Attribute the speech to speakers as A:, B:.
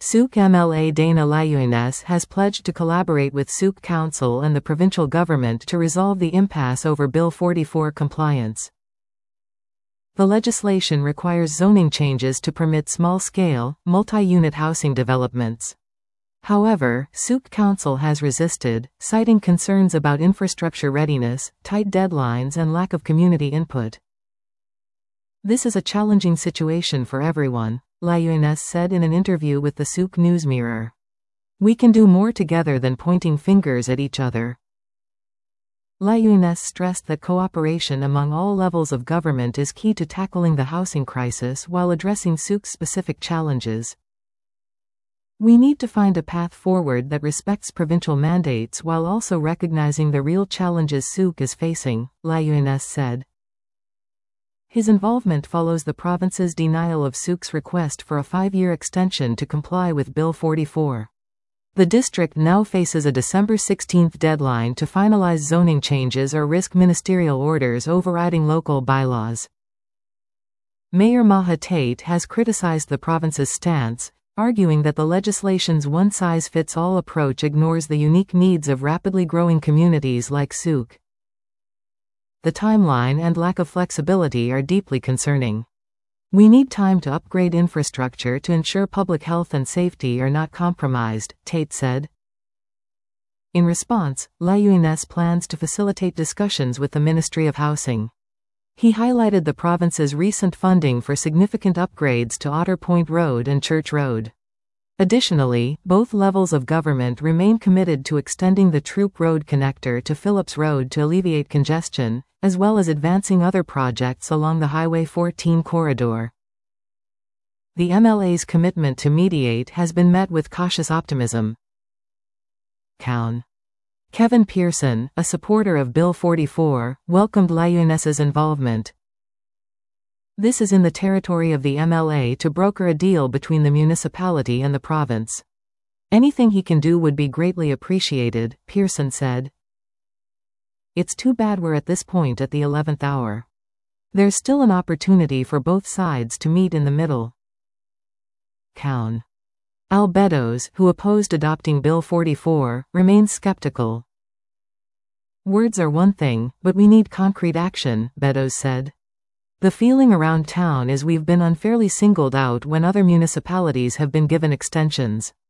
A: Souk MLA Dana Layouines has pledged to collaborate with Souk Council and the provincial government to resolve the impasse over Bill 44 compliance. The legislation requires zoning changes to permit small-scale, multi-unit housing developments. However, Souk Council has resisted, citing concerns about infrastructure readiness, tight deadlines and lack of community input. This is a challenging situation for everyone, Layouines said in an interview with the Souk News Mirror. We can do more together than pointing fingers at each other. Layouines stressed that cooperation among all levels of government is key to tackling the housing crisis while addressing Souk's specific challenges. We need to find a path forward that respects provincial mandates while also recognizing the real challenges Souk is facing, Layouines said. His involvement follows the province's denial of Souk's request for a 5-year extension to comply with Bill 44. The district now faces a December 16 deadline to finalize zoning changes or risk ministerial orders overriding local bylaws. Mayor Maha Tate has criticized the province's stance, arguing that the legislation's one-size-fits-all approach ignores the unique needs of rapidly growing communities like Souk. The timeline and lack of flexibility are deeply concerning. We need time to upgrade infrastructure to ensure public health and safety are not compromised, Tate said. In response, Layouines plans to facilitate discussions with the Ministry of Housing. He highlighted the province's recent funding for significant upgrades to Otter Point Road and Church Road. Additionally, both levels of government remain committed to extending the Troop Road connector to Phillips Road to alleviate congestion, as well as advancing other projects along the Highway 14 corridor. The MLA's commitment to mediate has been met with cautious optimism. Kevin Pearson, a supporter of Bill 44, welcomed Layouines' involvement. This is in the territory of the MLA to broker a deal between the municipality and the province. Anything he can do would be greatly appreciated, Pearson said. It's too bad we're at this point at the 11th hour. There's still an opportunity for both sides to meet in the middle. Al Beddoes, who opposed adopting Bill 44, remains skeptical. Words are one thing, but we need concrete action, Beddoes said. The feeling around town is we've been unfairly singled out when other municipalities have been given extensions.